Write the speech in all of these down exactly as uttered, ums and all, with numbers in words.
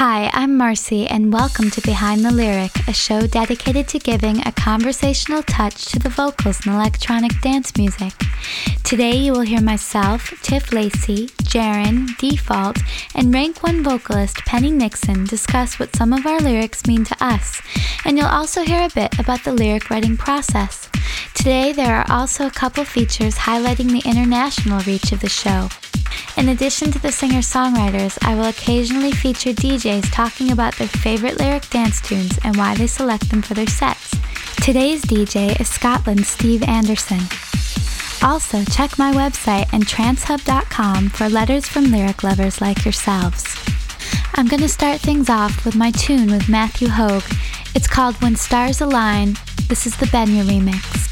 Hi, I'm Marcy, and welcome to Behind the Lyric, a show dedicated to giving a conversational touch to the vocals in electronic dance music. Today you will hear myself, Tiff Lacey, Jaron, Default, and Rank one vocalist Penny Nixon discuss what some of our lyrics mean to us, and you'll also hear a bit about the lyric writing process. Today there are also a couple features highlighting the international reach of the show. In addition to the singer-songwriters, I will occasionally feature D Js talking about their favorite lyric dance tunes and why they select them for their sets. Today's D J is Scotland's Steve Anderson. Also, check my website and trance hub dot com for letters from lyric lovers like yourselves. I'm going to start things off with my tune with Matthew Hogue. It's called When Stars Align. This is the Benya remix.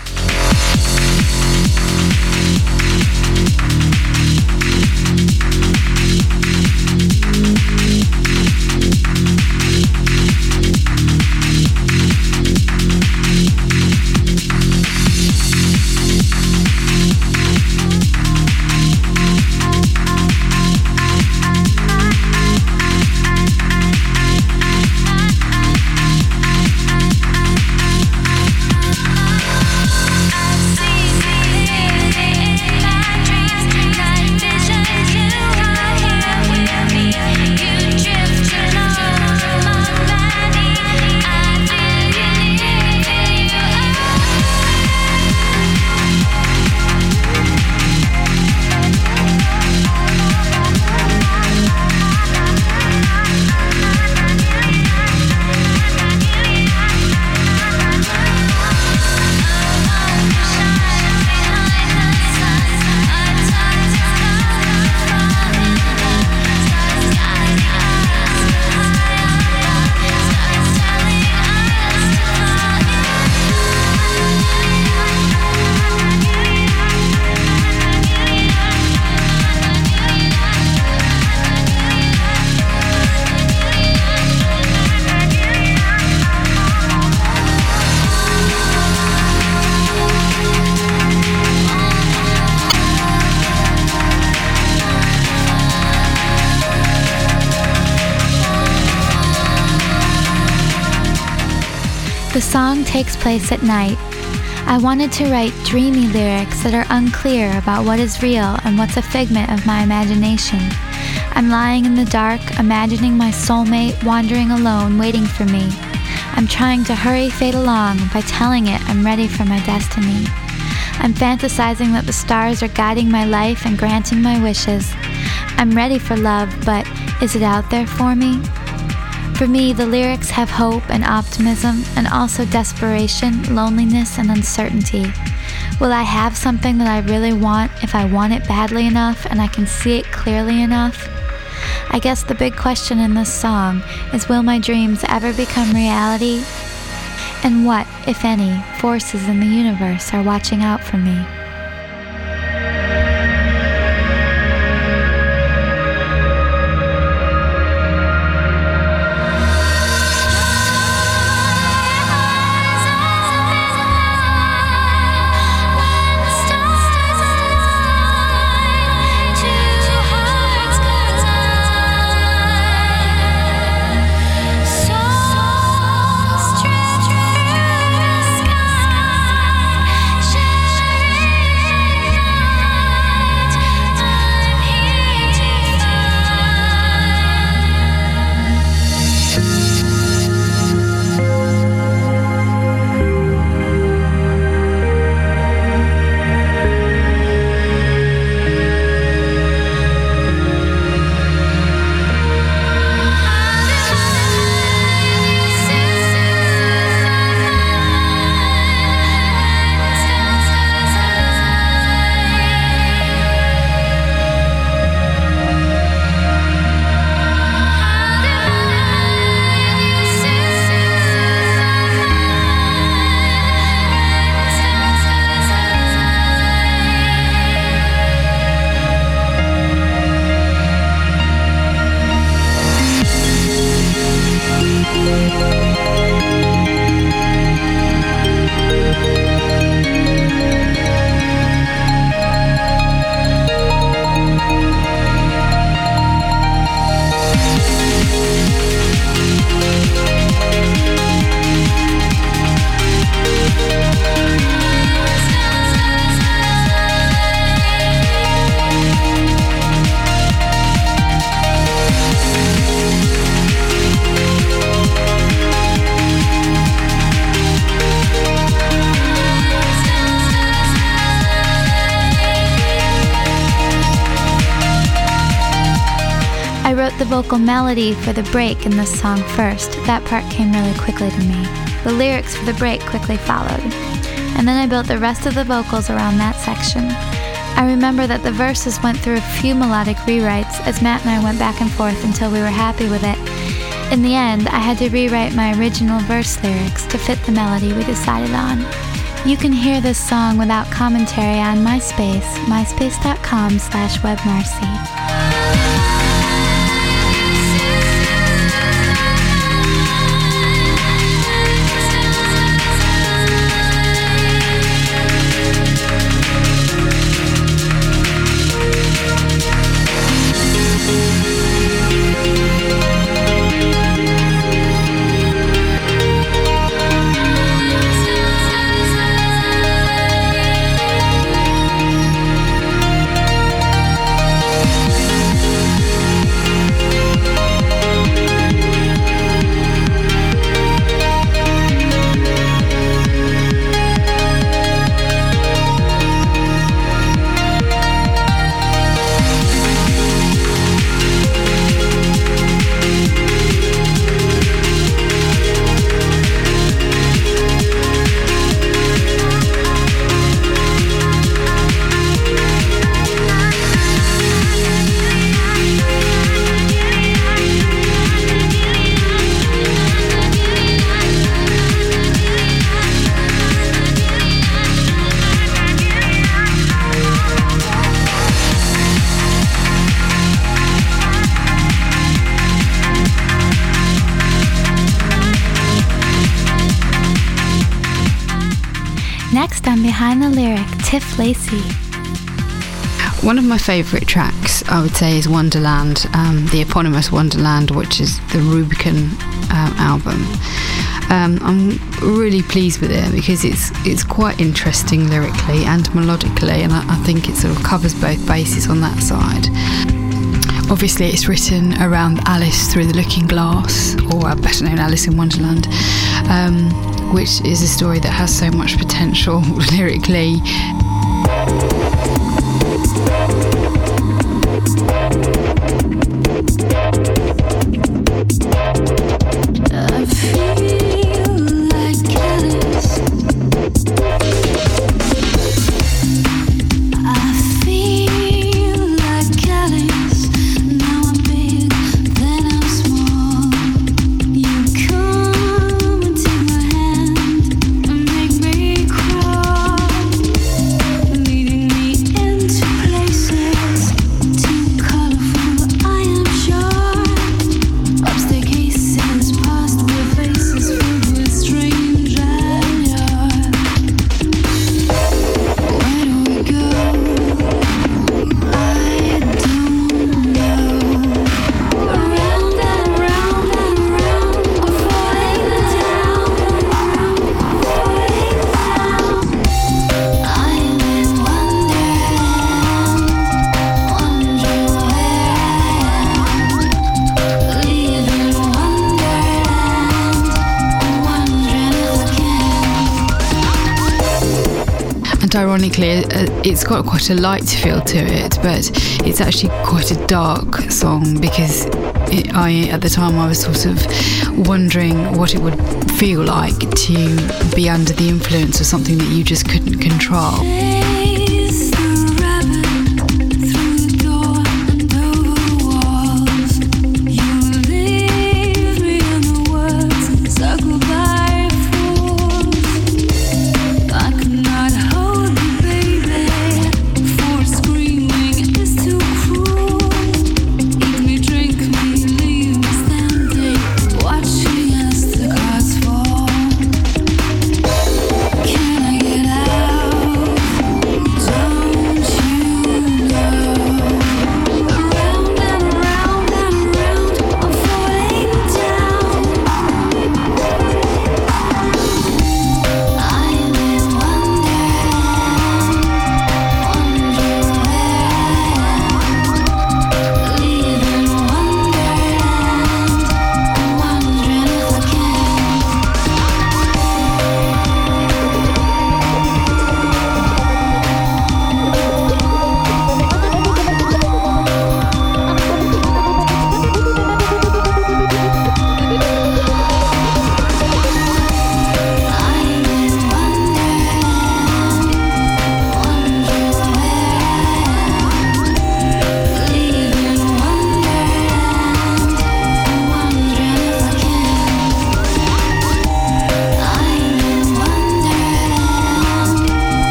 The song takes place at night. I wanted to write dreamy lyrics that are unclear about what is real and what's a figment of my imagination. I'm lying in the dark, imagining my soulmate wandering alone, waiting for me. I'm trying to hurry fate along by telling it I'm ready for my destiny. I'm fantasizing that the stars are guiding my life and granting my wishes. I'm ready for love, but is it out there for me? For me, the lyrics have hope and optimism, and also desperation, loneliness, and uncertainty. Will I have something that I really want if I want it badly enough and I can see it clearly enough? I guess the big question in this song is, will my dreams ever become reality? And what, if any, forces in the universe are watching out for me? Sky, vocal melody for the break in this song first. That part came really quickly to me. The lyrics for the break quickly followed. And then I built the rest of the vocals around that section. I remember that the verses went through a few melodic rewrites as Matt and I went back and forth until we were happy with it. In the end, I had to rewrite my original verse lyrics to fit the melody we decided on. You can hear this song without commentary on MySpace, myspace.com slash webmarcy. Next on Behind the Lyric, Tiff Lacey. One of my favourite tracks, I would say, is Wonderland, um, the eponymous Wonderland, which is the Rubicon um, album. Um, I'm really pleased with it because it's it's quite interesting lyrically and melodically, and I, I think it sort of covers both bases on that side. Obviously, it's written around Alice through the Looking Glass, or better known Alice in Wonderland, um, which is a story that has so much potential lyrically. I feel like Alice. I feel like Alice. Now I'm big, then I'm small. You come and take my hand and make me crawl, leading me into places too colorful, I am sure. Upstairs cases past with faces filled with strange allure. Where do we go? I don't know. Around and around and around, we're falling down, falling down. I am in Wonderland, wondering where I am. Leaving Wonderland, wondering if I can. And ironically, uh, it's got quite a light feel to it, but it's actually quite a dark song because it, I, at the time, I was sort of wondering what it would feel like to be under the influence of something that you just couldn't control. Chase the rabbit through the door and over walls. You leave me in the woods, circled by fools. I could not hold you, baby, for screaming is too cruel. Eat me, drink me, leave me standing, watching as the cards fall. Can I get out?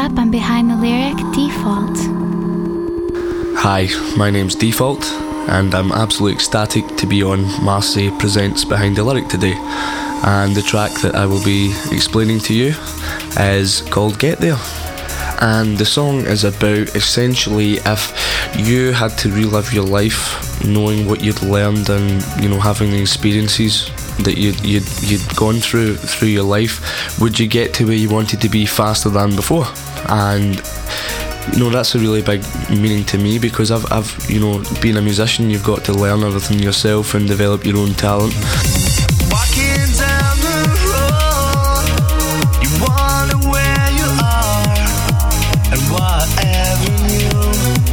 up on Behind the Lyric, Default. Hi, my name's Default, and I'm absolutely ecstatic to be on Marseille Presents Behind the Lyric today. And the track that I will be explaining to you is called Get There. And the song is about essentially if you had to relive your life knowing what you'd learned and, you know, having the experiences that you'd, you'd, you'd gone through through your life, would you get to where you wanted to be faster than before? And you know, that's a really big meaning to me, because I've, I've, you know, being a musician, you've got to learn everything yourself and develop your own talent. Walking down the road, you wonder where you are and what avenue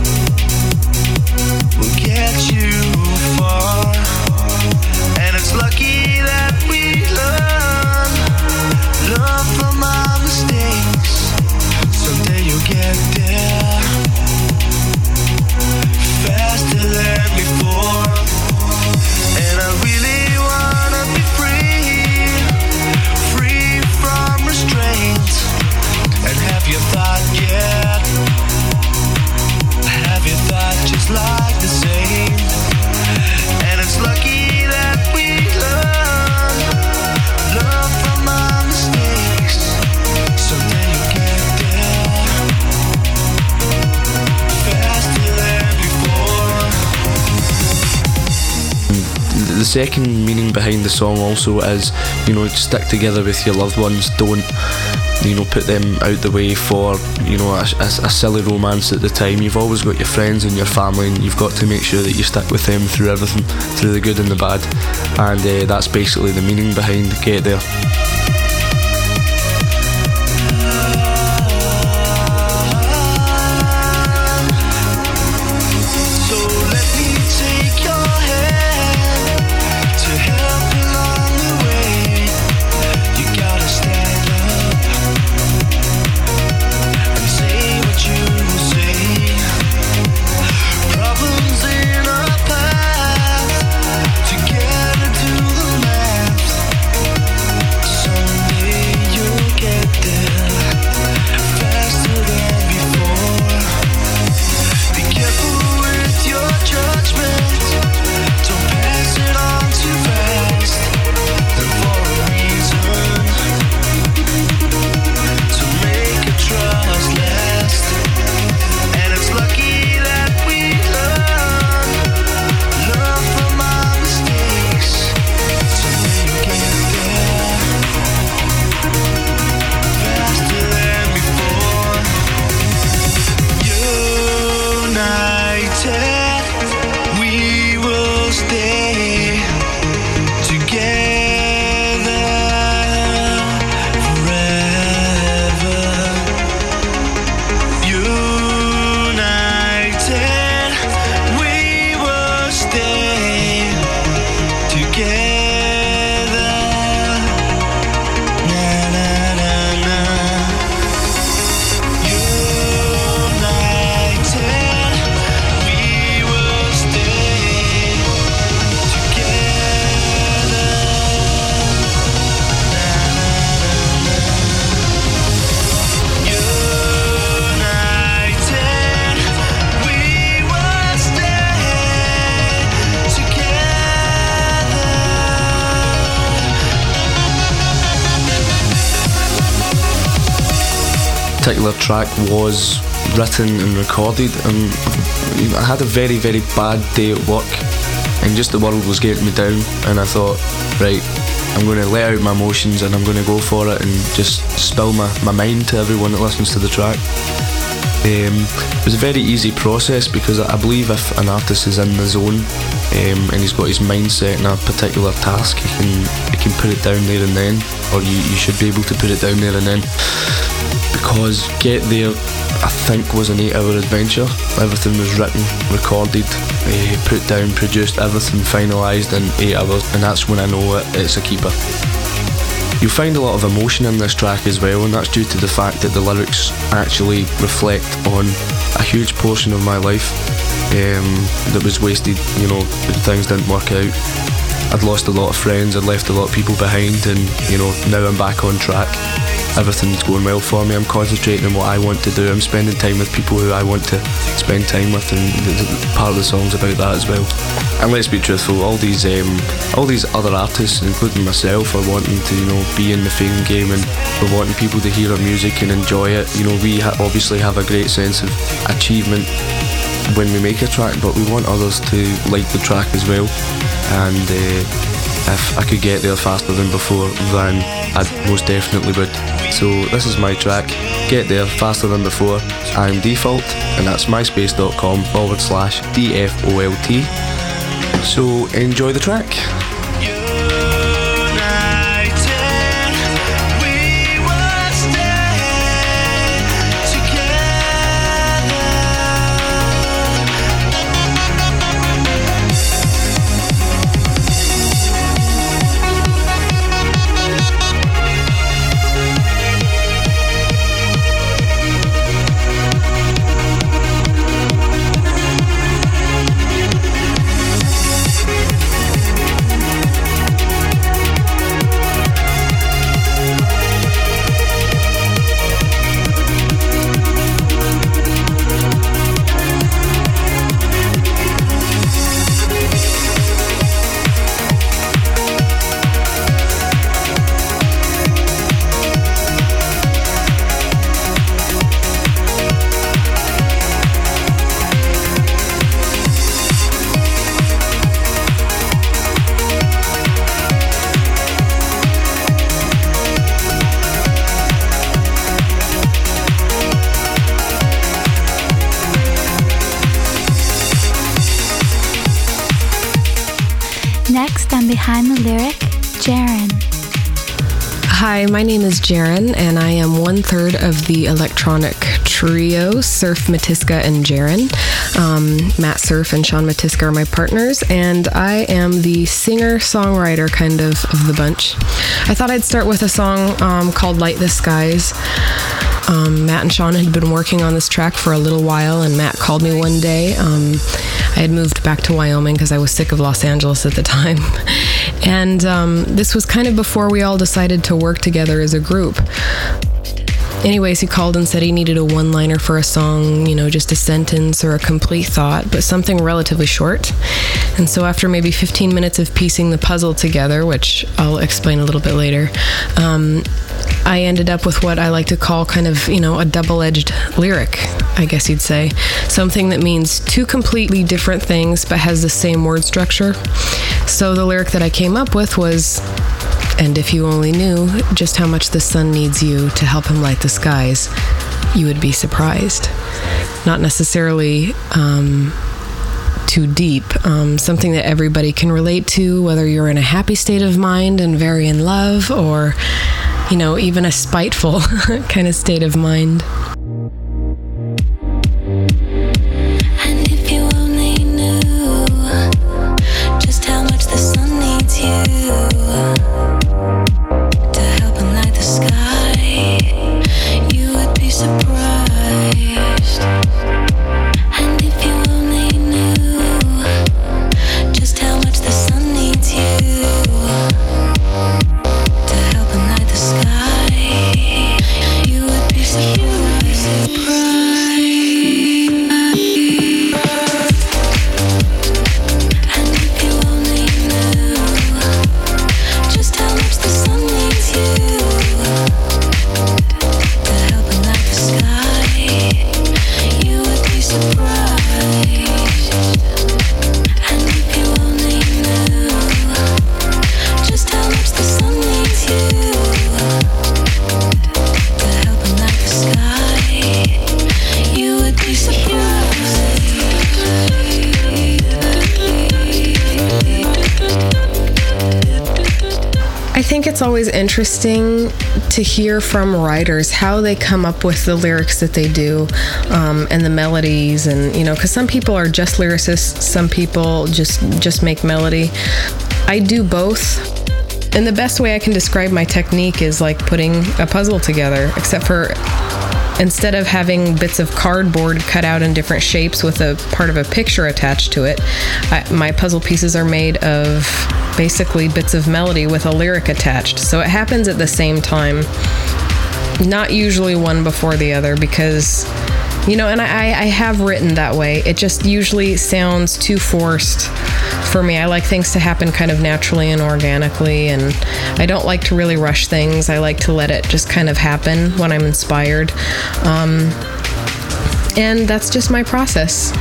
will get you far. And it's lucky that we learn, learn from our mistakes. Someday you'll get there faster than before. And I really wanna be free, free from restraint. And have you thought yet? Have you thought just like the same? And it's lucky that we learn, learn from our mistakes. Someday you'll get there faster than before. The second meaning behind the song also is, you know, stick together with your loved ones. Don't, you know, put them out the way for, you know, a, a, a silly romance at the time. You've always got your friends and your family, and you've got to make sure that you stick with them through everything, through the good and the bad. And uh, that's basically the meaning behind Get There. So let me take your hand to help along the way. You gotta stand up and say what you say. Problems in our path, together do the math. Someday you'll get there faster than before. Be careful with your judgment. Don't pass it on too fast. And for a reason, to make a trust last. And it's lucky that we learn, learn from our mistakes. Someday you'll get there faster than before. United, we will stay together forever. United, we will stay together. Na na na na. United, we will stay together. United, we will stay together. Particular track was written and recorded, and you know, I had a very very bad day at work, and just the world was getting me down, and I thought, right, I'm going to let out my emotions and I'm going to go for it and just spill my, my mind to everyone that listens to the track. Um, it was a very easy process, because I believe if an artist is in the zone um, and he's got his mindset in a particular task, he can he can put it down there and then, or you, you should be able to put it down there and then. Because Get There, I think, was an eight hour adventure. Everything was written, recorded, uh, put down, produced, everything finalised in eight hours, and that's when I know it, it's a keeper. You'll find a lot of emotion in this track as well, and that's due to the fact that the lyrics actually reflect on a huge portion of my life um, that was wasted, you know, things didn't work out. I'd lost a lot of friends, I'd left a lot of people behind, and, you know, now I'm back on track. everything's going well for me. I'm concentrating on what I want to do. I'm spending time with people who I want to spend time with, and the, the, part of the song's about that as well. And let's be truthful, all these um, all these other artists, including myself, are wanting to, you know, be in the fame game, and we're wanting people to hear our music and enjoy it. You know, we ha- obviously have a great sense of achievement when we make a track, but we want others to like the track as well. And uh, if I could get there faster than before, then I most definitely would. So this is my track, Get There Faster Than Before. I'm Default, and that's myspace.com forward slash D-F-O-L-T. So enjoy the track. Next on Behind the Lyric, Jaren. Hi, my name is Jaren, and I am one third of the electronic trio Surf, Matiska, and Jaren. Um, Matt Surf and Sean Matiska are my partners, and I am the singer-songwriter kind of of the bunch. I thought I'd start with a song um, called Light the Skies. Um, Matt and Sean had been working on this track for a little while, and Matt called me one day. Um, I had moved back to Wyoming because I was sick of Los Angeles at the time. And um, this was kind of before we all decided to work together as a group. Anyways, he called and said he needed a one-liner for a song, you know, just a sentence or a complete thought, but something relatively short. And so after maybe fifteen minutes of piecing the puzzle together, which I'll explain a little bit later, um, I ended up with what I like to call kind of, you know, a double-edged lyric, I guess you'd say. Something that means two completely different things, but has the same word structure. So the lyric that I came up with was, and if you only knew just how much the sun needs you to help him light the skies, you would be surprised. Not necessarily um, too deep. Um, something that everybody can relate to, whether you're in a happy state of mind and very in love, or, you know, even a spiteful kind of state of mind. And if you only knew just how much the sun needs you to help him light the sky, you would be surprised. And if you only knew just how much the sun needs you to help him light the sky, you would be surprised. And if you only knew just how much the sun needs you to help him light the sky, you would be surprised. And if you only knew just how much the sun needs you to help him light the sky, you would be I think it's always interesting to hear from writers how they come up with the lyrics that they do, um, and the melodies, and, you know, because some people are just lyricists, some people just just make melody. I do both, and the best way I can describe my technique is like putting a puzzle together, except for instead of having bits of cardboard cut out in different shapes with a part of a picture attached to it, I, my puzzle pieces are made of basically bits of melody with a lyric attached. So it happens at the same time. not usually one before the other because, you know, and I, I have written that way. It just usually sounds too forced for me. I like things to happen kind of naturally and organically, and I don't like to really rush things. I like to let it just kind of happen when I'm inspired. Um, and that's just my process.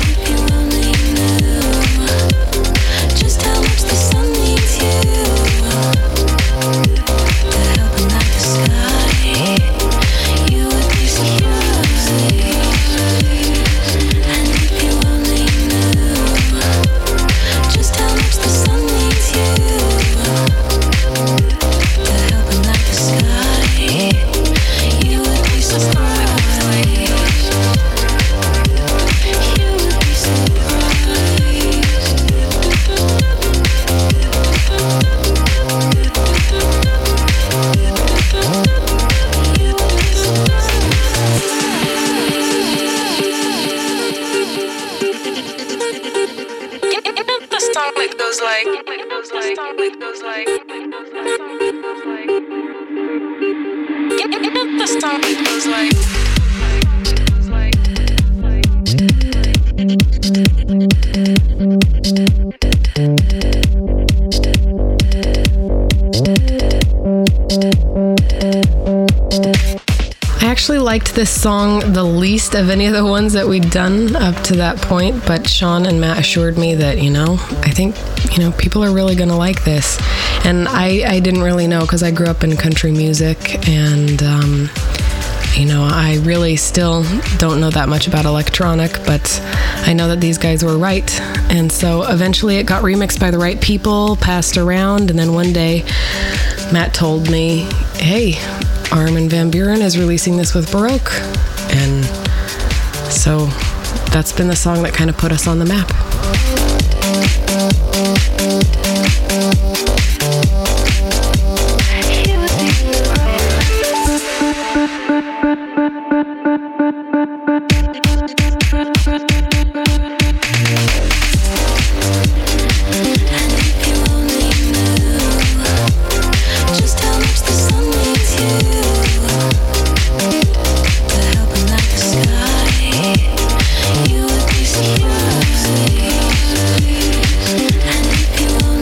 Liked this song the least of any of the ones that we'd done up to that point, but Sean and Matt assured me that, you know, I think, you know, people are really going to like this. And I, I didn't really know because I grew up in country music, and, um, you know, I really still don't know that much about electronic, but I know that these guys were right. And so eventually it got remixed by the right people, passed around, and then one day Matt told me, hey, Armin van Buuren is releasing this with Baroque. And so that's been the song that kind of put us on the map. You would be surprised. And if you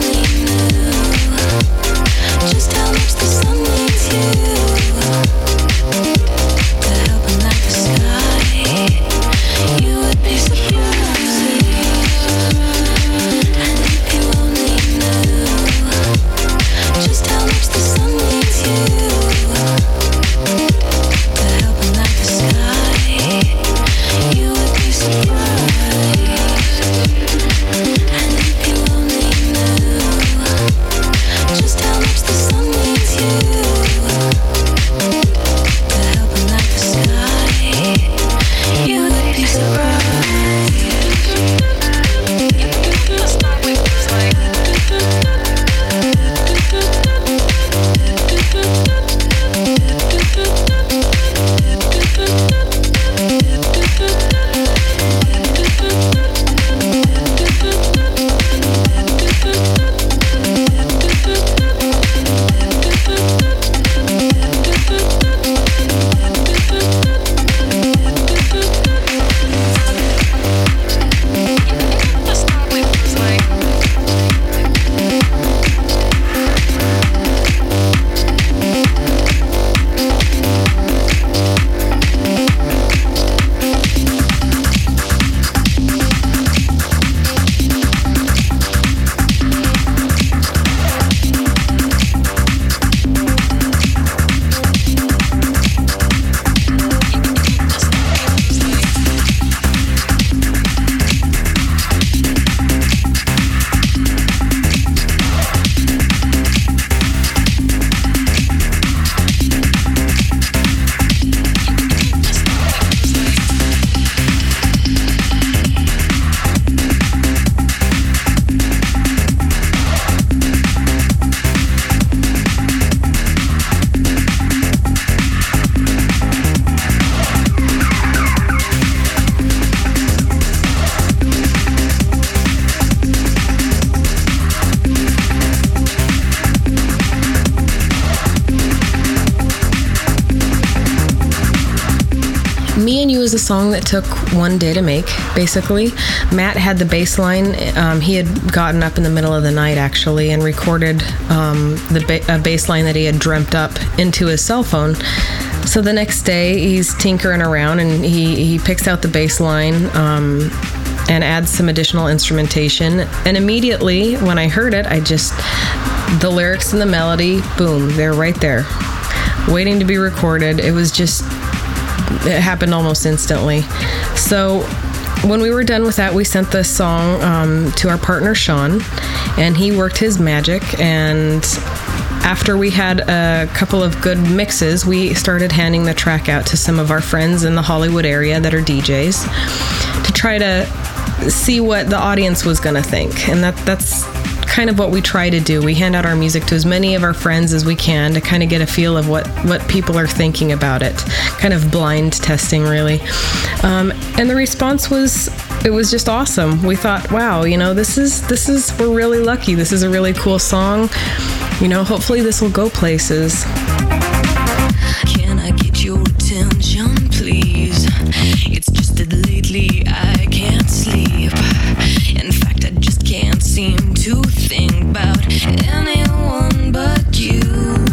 was a song that took one day to make, basically. Matt had the bass line. Um, he had gotten up in the middle of the night, actually, and recorded um, the ba- a bass line that he had dreamt up into his cell phone. So the next day, he's tinkering around, and he, he picks out the bass line um, and adds some additional instrumentation. And immediately, when I heard it, I just... the lyrics and the melody, boom, they're right there, waiting to be recorded. It was just... it happened almost instantly. So when we were done with that, we sent the song um, to our partner Sean, and he worked his magic. And after we had a couple of good mixes, we started handing the track out to some of our friends in the Hollywood area that are D Js to try to see what the audience was going to think. And that that's kind of what we try to do. We hand out our music to as many of our friends as we can to kind of get a feel of what, what people are thinking about it. Kind of blind testing, really. Um, and the response was, it was just awesome. We thought, wow, you know, this is, this is, we're really lucky. This is a really cool song. You know, hopefully this will go places. Can I get your attention, please? It's just that lately I can't sleep. In fact, I just can't seem to think about anyone but you.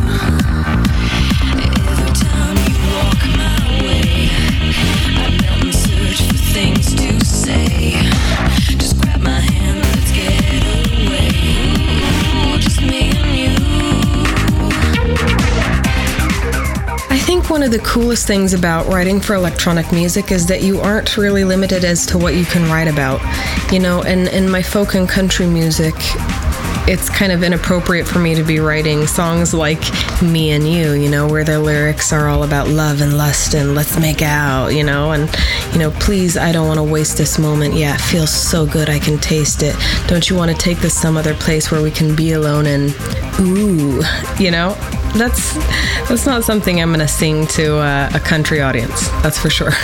Every time you walk my way, I melt and search for things to say. Just grab my hand, let's get away. Ooh, just me and you. I think one of the coolest things about writing for electronic music is that you aren't really limited as to what you can write about. You know, and in my folk and country music, it's kind of inappropriate for me to be writing songs like Me and You, you know, where their lyrics are all about love and lust and let's make out, you know, and, you know, please, I don't want to waste this moment. Yeah, it feels so good, I can taste it. Don't you want to take this some other place where we can be alone and ooh, you know? That's that's not something I'm going to sing to uh, a country audience, that's for sure.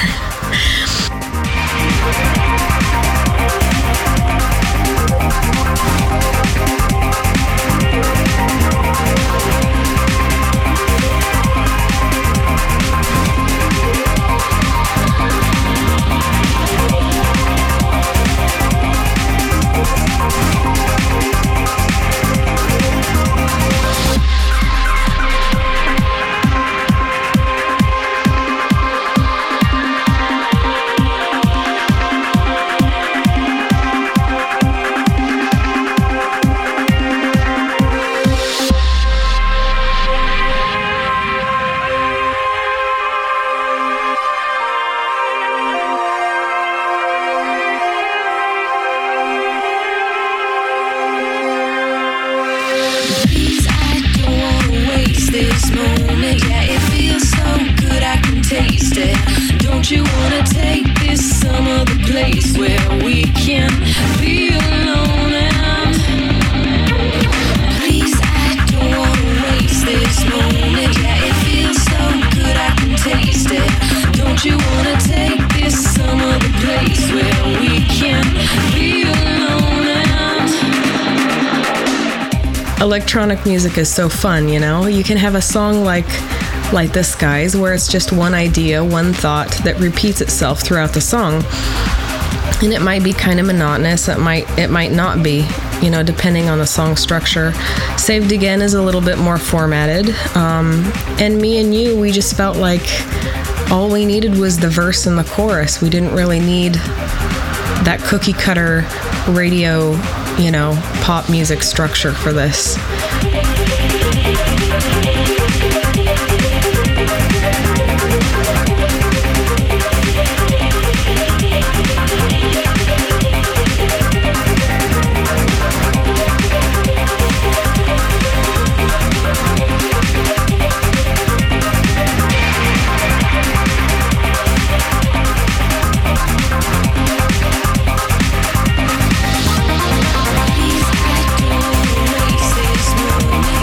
Electronic music is so fun, you know? You can have a song like like This Guys, where it's just one idea, one thought that repeats itself throughout the song. And it might be kind of monotonous, it might it might not be, you know, depending on the song structure. Saved Again is a little bit more formatted. Um, and Me and You, we just felt like all we needed was the verse and the chorus. We didn't really need that cookie cutter radio, you know, pop music structure for this. Please, I don't waste this moment.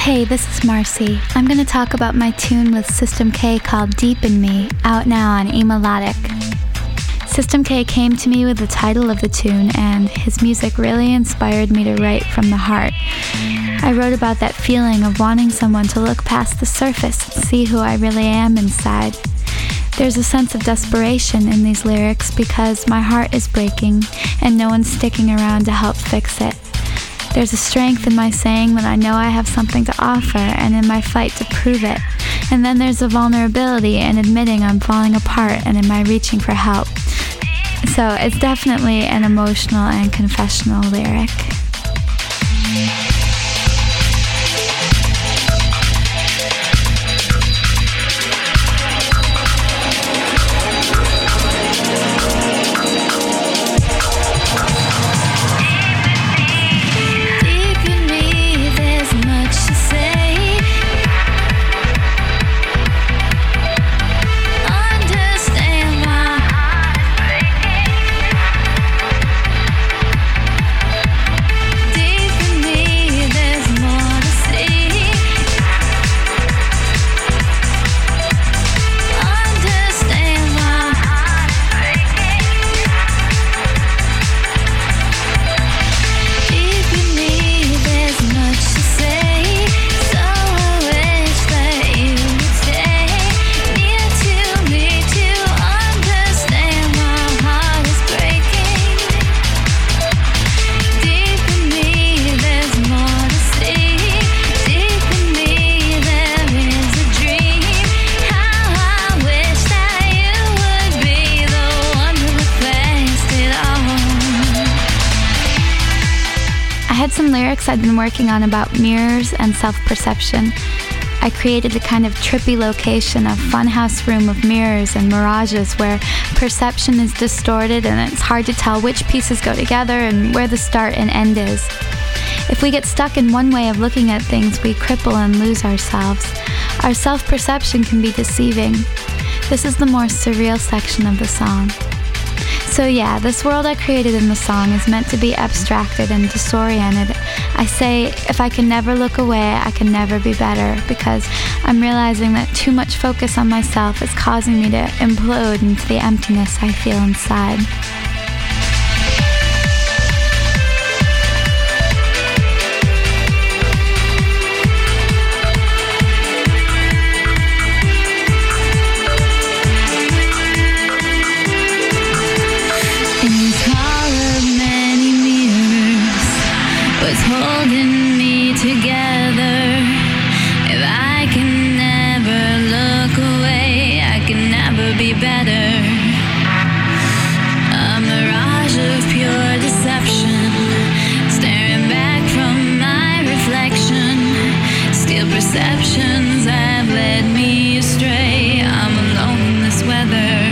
Hey, this is Marcy. I'm going to talk about my tune with System K called Deep in Me, out now on Emelodic. System K came to me with the title of the tune, and his music really inspired me to write from the heart. I wrote about that feeling of wanting someone to look past the surface and see who I really am inside. There's a sense of desperation in these lyrics because my heart is breaking and no one's sticking around to help fix it. There's a strength in my saying that I know I have something to offer and in my fight to prove it. And then there's a vulnerability in admitting I'm falling apart and in my reaching for help. So it's definitely an emotional and confessional lyric. I'd been working on about mirrors and self-perception. I created a kind of trippy location, a funhouse room of mirrors and mirages where perception is distorted and it's hard to tell which pieces go together and where the start and end is. If we get stuck in one way of looking at things, we cripple and lose ourselves. Our self-perception can be deceiving. This is the more surreal section of the song. So yeah, this world I created in the song is meant to be abstracted and disoriented. I say, if I can never look away, I can never be better, because I'm realizing that too much focus on myself is causing me to implode into the emptiness I feel inside. Holding me together. If I can never look away, I can never be better. A mirage of pure deception, staring back from my reflection. Steel perceptions have led me astray. I'm alone in this weather.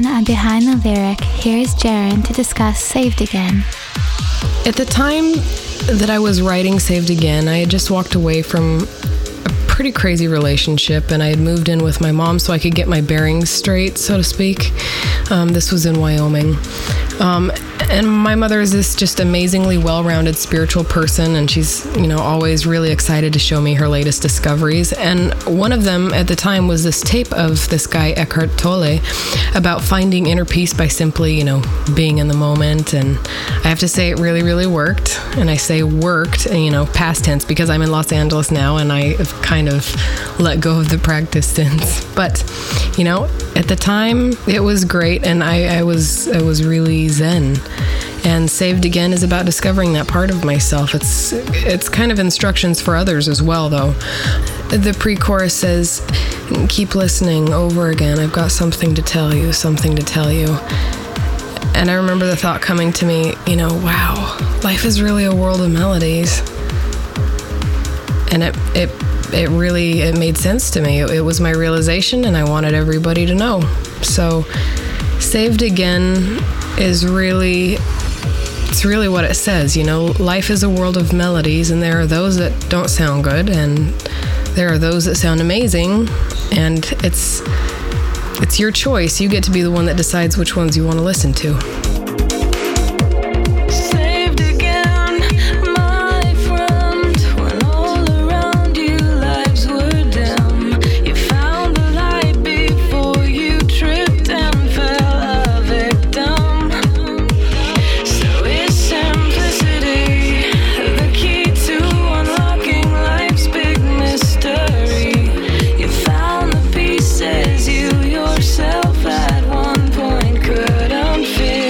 again on Behind the Lyric, here's Jaren to discuss Saved Again. At the time that I was writing Saved Again, I had just walked away from a pretty crazy relationship, and I had moved in with my mom so I could get my bearings straight, so to speak. Um, this was in Wyoming. Um, and my mother is this just amazingly well-rounded spiritual person, and she's, you know, always really excited to show me her latest discoveries. And one of them at the time was this tape of this guy, Eckhart Tolle, about finding inner peace by simply, you know, being in the moment. And I have to say it really, really worked. And I say worked, you know, past tense, because I'm in Los Angeles now and I have kind of let go of the practice since. But, you know, at the time it was great, and I, I was I was really zen. And Saved Again is about discovering that part of myself. It's it's kind of instructions for others as well, though. The pre-chorus says, "Keep listening over again. I've got something to tell you, something to tell you." And I remember the thought coming to me, you know, wow, life is really a world of melodies. And it it it really it made sense to me. It, it was my realization, and I wanted everybody to know. So Saved Again is really, it's really what it says, you know, life is a world of melodies, and there are those that don't sound good, and there are those that sound amazing, and it's it's your choice. You get to be the one that decides which ones you want to listen to. Saved again, my friend, when all around you lives were dim. You found the light before you tripped and fell a victim. So is simplicity the key to unlocking life's big mystery? You found the pieces you yourself at one point couldn't feel.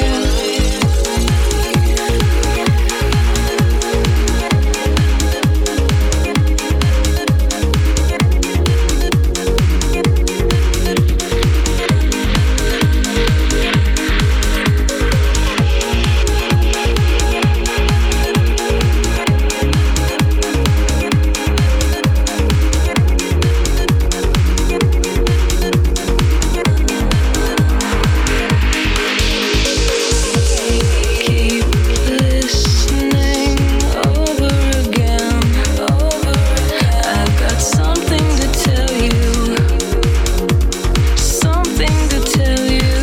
Keep listening over again. I've got something to tell you. Something to tell you.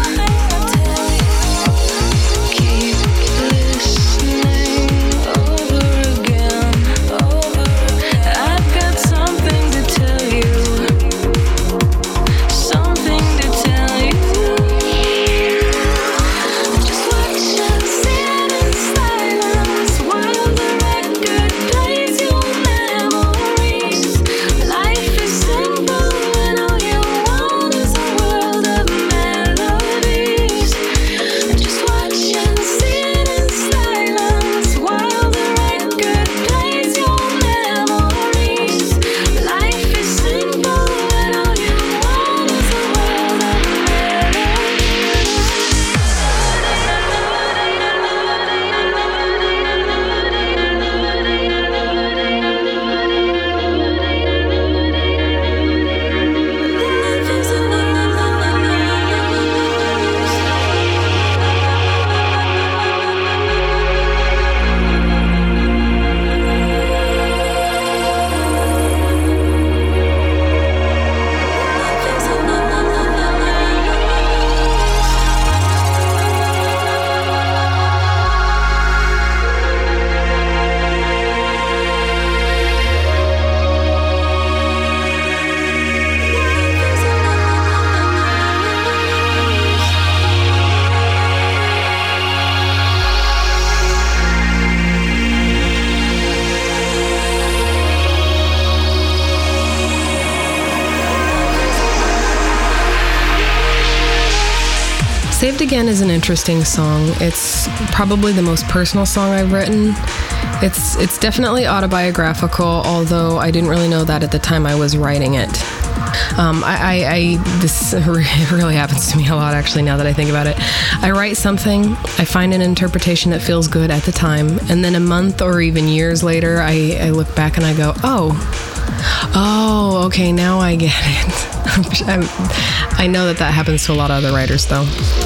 Keep listening over again. I've got something to tell you. Something to tell you. Just watch and sit in silence while the record plays your memories. Life is simple and all you want is a world of melodies. Just watch and sit in silence while the record plays your memories. Life is simple and all you want is a world of Saved Again is an interesting song. It's probably the most personal song I've written. It's it's definitely autobiographical, although I didn't really know that at the time I was writing it. Um, I, I, I this really happens to me a lot, actually, now that I think about it. I write something, I find an interpretation that feels good at the time, and then a month or even years later, I, I look back and I go, oh, oh, okay, now I get it. I'm, I know that that happens to a lot of other writers, though.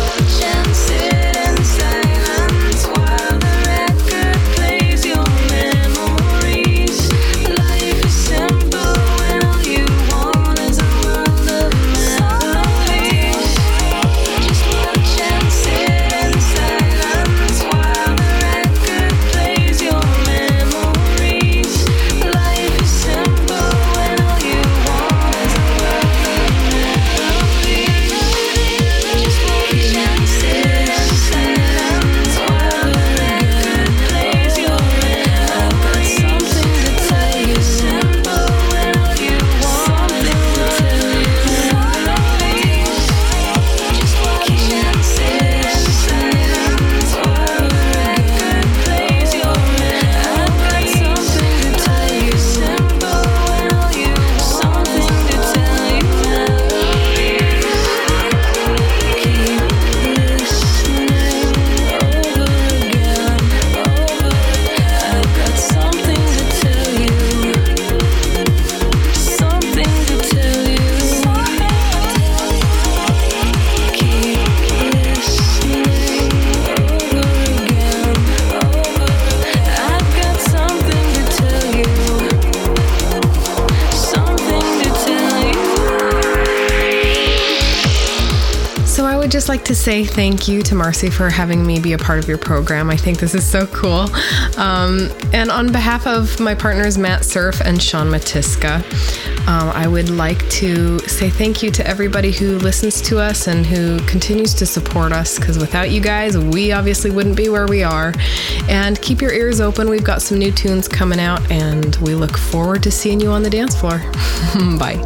Just like to say thank you to Marcy for having me be a part of your program. I think this is so cool. Um, and on behalf of my partners, Matt Surf and Sean Matiska, um, I would like to say thank you to everybody who listens to us and who continues to support us, because without you guys, we obviously wouldn't be where we are. And keep your ears open. We've got some new tunes coming out, and we look forward to seeing you on the dance floor. Bye.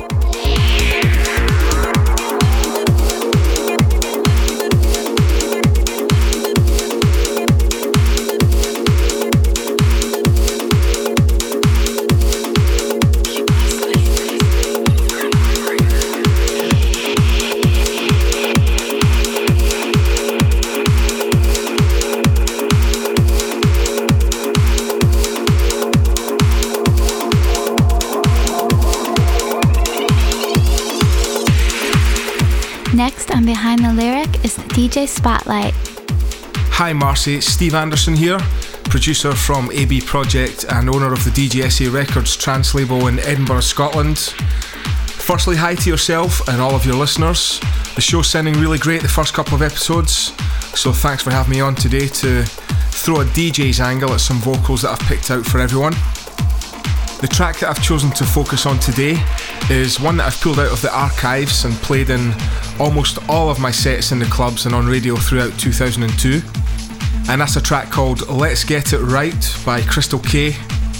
Next on Behind the Lyric is the D J Spotlight. Hi Marcy, Steve Anderson here, producer from A B Project and owner of the D J S A Records trance label in Edinburgh, Scotland. Firstly, hi to yourself and all of your listeners. The show's sounding really great the first couple of episodes, so thanks for having me on today to throw a D J's angle at some vocals that I've picked out for everyone. The track that I've chosen to focus on today is one that I've pulled out of the archives and played in almost all of my sets in the clubs and on radio throughout two thousand two. And that's a track called Let's Get It Right by Crystal K.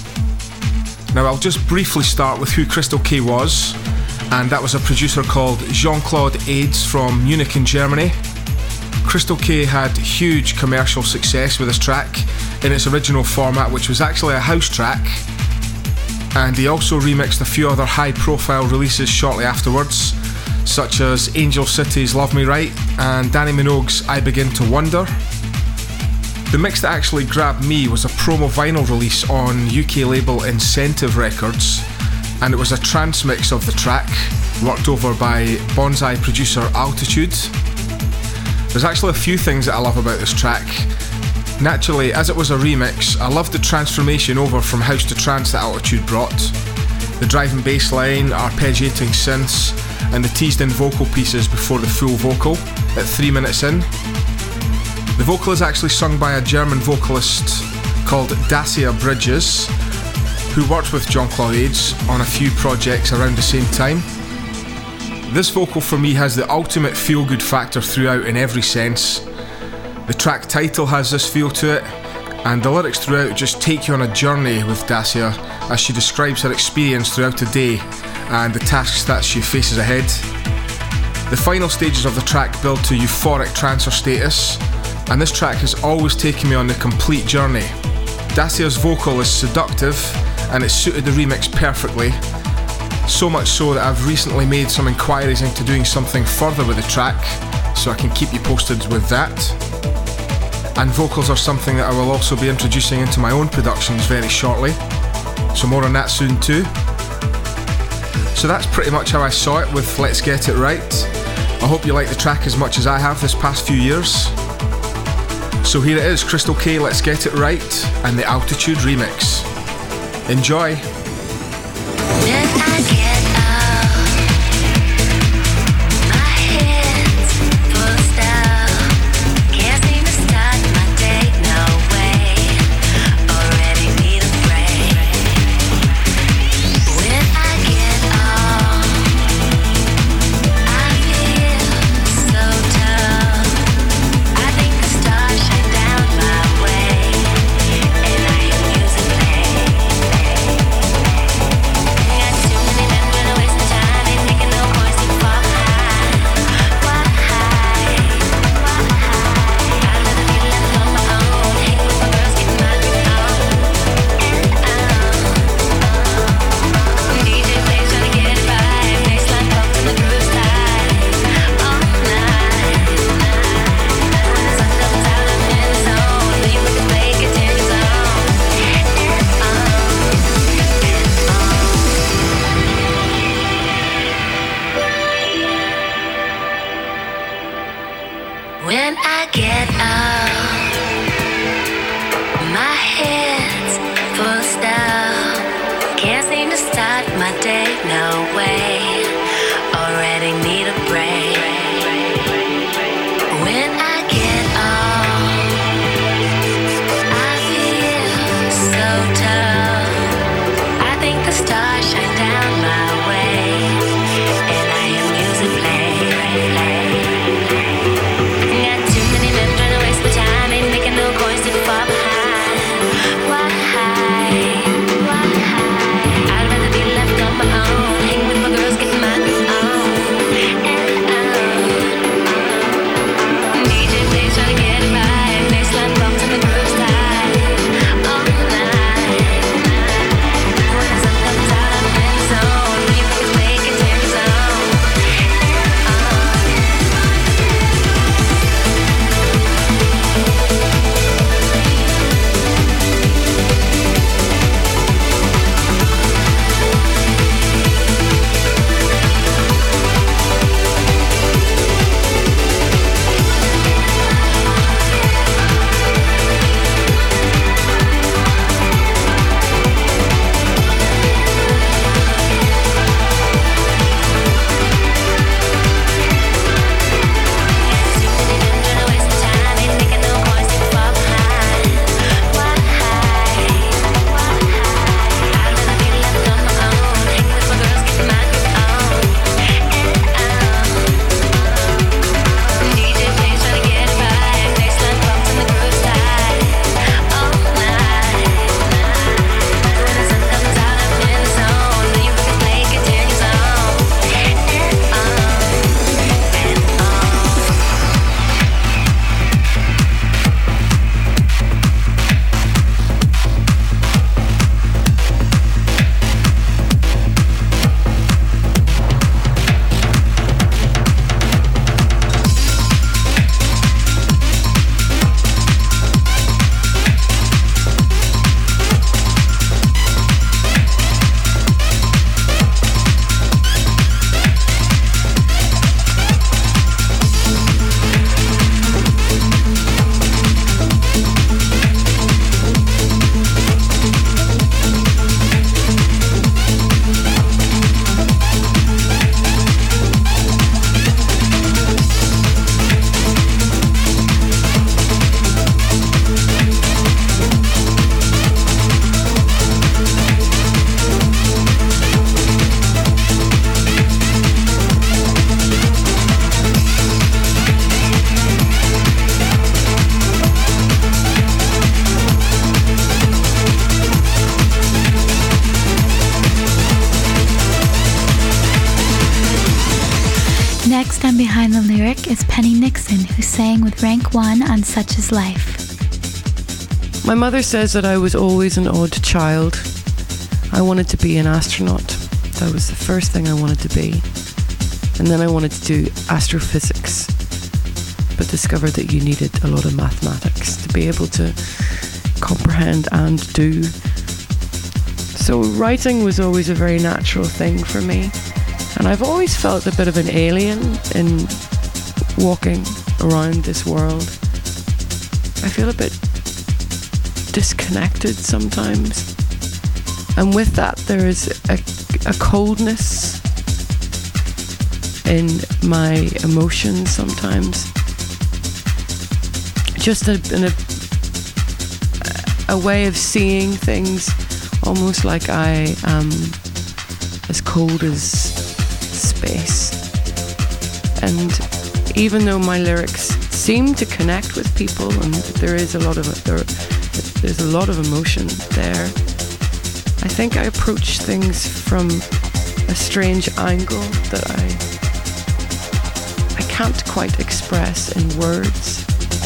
Now I'll just briefly start with who Crystal K was, and that was a producer called Jean-Claude Aids from Munich in Germany. Crystal K had huge commercial success with this track in its original format, which was actually a house track, and he also remixed a few other high-profile releases shortly afterwards, such as Angel City's Love Me Right and Danny Minogue's I Begin to Wonder. The mix that actually grabbed me was a promo vinyl release on U K label Incentive Records, and it was a trance mix of the track, worked over by Bonsai producer Altitude. There's actually a few things that I love about this track. Naturally, as it was a remix, I loved the transformation over from house to trance that Altitude brought. The driving bass line, arpeggiating synths, and the teased in vocal pieces before the full vocal at three minutes in. The vocal is actually sung by a German vocalist called Dacia Bridges, who worked with Jean-Claude Aids on a few projects around the same time. This vocal for me has the ultimate feel-good factor throughout in every sense. The track title has this feel to it, and the lyrics throughout just take you on a journey with Dacia as she describes her experience throughout the day and the tasks that she faces ahead. The final stages of the track build to euphoric trancer status, and this track has always taken me on the complete journey. Dacia's vocal is seductive and it suited the remix perfectly. So much so that I've recently made some inquiries into doing something further with the track, so I can keep you posted with that. And vocals are something that I will also be introducing into my own productions very shortly, so more on that soon too. So that's pretty much how I saw it with Let's Get It Right. I hope you like the track as much as I have this past few years. So here it is, Crystal K, Let's Get It Right, and the Altitude remix. Enjoy! When I get up, my head's full of stuff. Can't seem to start my day, no way. Already need a break. When I get up, I feel so tough. I think the stars shine down my way, and I hear music play. Got too many men gonna waste my time, ain't making no points to fall behind. Why? Why? I'd rather be left on my own, hang with my girls, get my groove on. And D J plays trying to get it right, baseline pump and the groove's tight. All night, when the sun comes out, I'm in the zone. You look and play, get turns on. And on, and on. When I get up, my head's full of stuff. Can't seem to start my day, no way. Already need a break. When I get up, I feel so tough. I think the stars shine down my way, and I hear music play. Got too many men trying to waste my time, ain't making no coins to fall behind. Why? Why? I'd rather be left on my own, hang with my girls, get my groove on. And on. D J plays trying to get it right, baseline bumps and the groove's tight. All night, when the sun comes out, I'm in the zone. You can play, get turns on. And on. Next on Behind the Lyric is Penny Nixon, who sang with Rank One on Such Is Life. My mother says that I was always an odd child. I wanted to be an astronaut. That was the first thing I wanted to be. And then I wanted to do astrophysics, but discovered that you needed a lot of mathematics to be able to comprehend and do. So writing was always a very natural thing for me. And I've always felt a bit of an alien in walking around this world. I feel a bit disconnected sometimes. And with that, there is a, a coldness in my emotions sometimes. Just a, in a, a way of seeing things, almost like I am as cold as space. And even though my lyrics seem to connect with people, and there is a lot of there, there's a lot of emotion there, I think I approach things from a strange angle that I I can't quite express in words.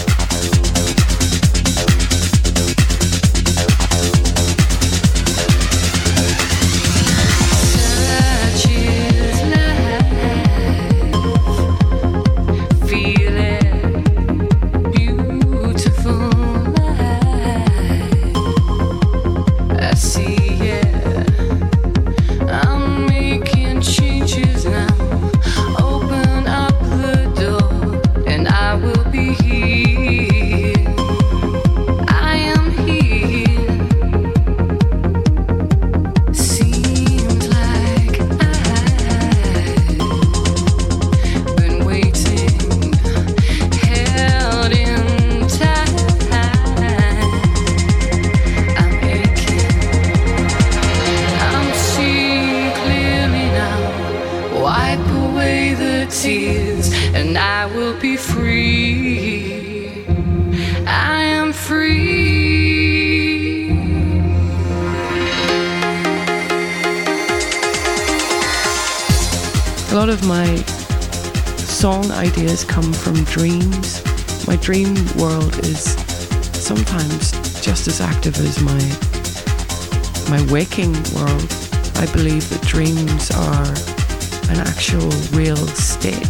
A lot of my song ideas come from dreams. My dream world is sometimes just as active as my my waking world. I believe that dreams are an actual real state.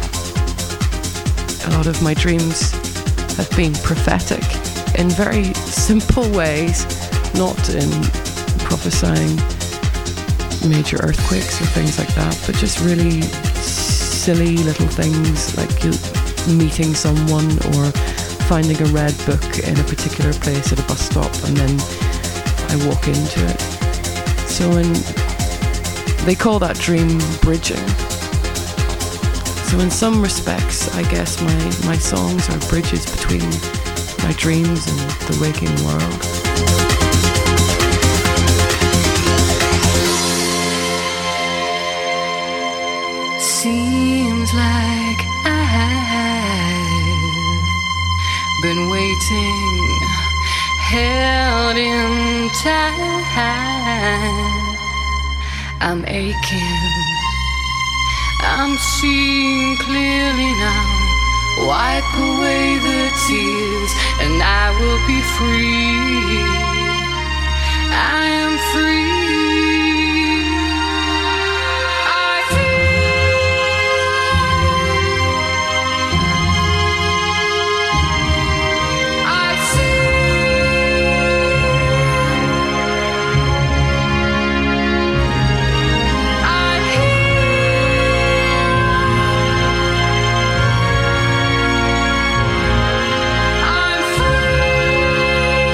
A lot of my dreams have been prophetic in very simple ways, not in prophesying major earthquakes or things like that, but just really silly little things like you meeting someone or finding a red book in a particular place at a bus stop, and then I walk into it. So in, they call that dream bridging. So in some respects, I guess my, my songs are bridges between my dreams and the waking world. Seems like I've been waiting, held in time. I'm aching, I'm seeing clearly now. Wipe away the tears and I will be free. I am free. I'm free.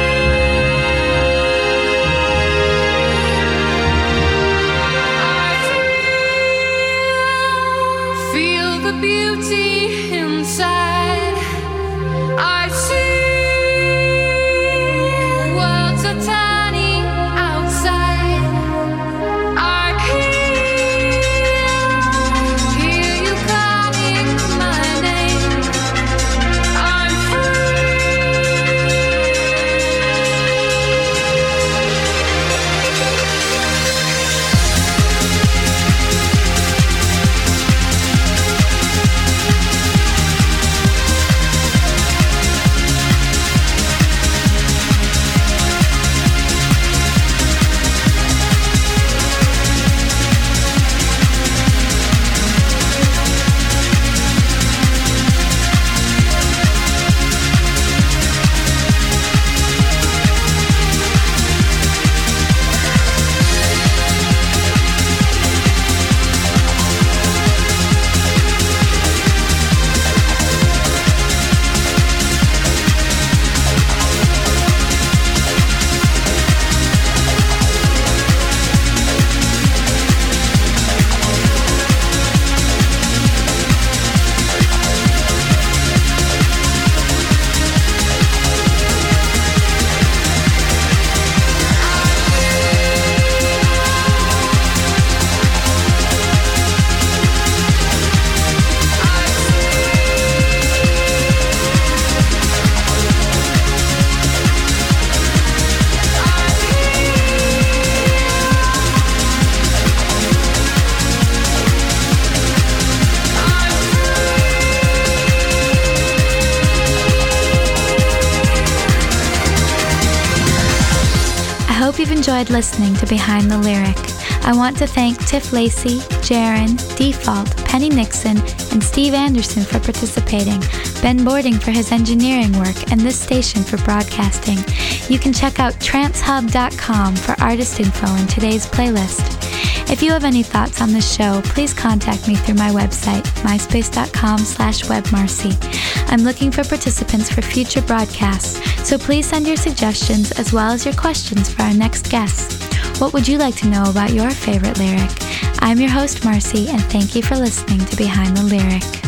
hope you've enjoyed listening to Behind the Lyric. I want to thank Tiff Lacey, Jaron, Default, Penny Nixon, and Steve Anderson for participating, Ben Boarding for his engineering work, and this station for broadcasting. You can check out trance hub dot com for artist info in today's playlist. If you have any thoughts on this show, please contact me through my website, myspace.com slash webmarcy. I'm looking for participants for future broadcasts, so please send your suggestions as well as your questions for our next guests. What would you like to know about your favorite lyric? I'm your host, Marcy, and thank you for listening to Behind the Lyric.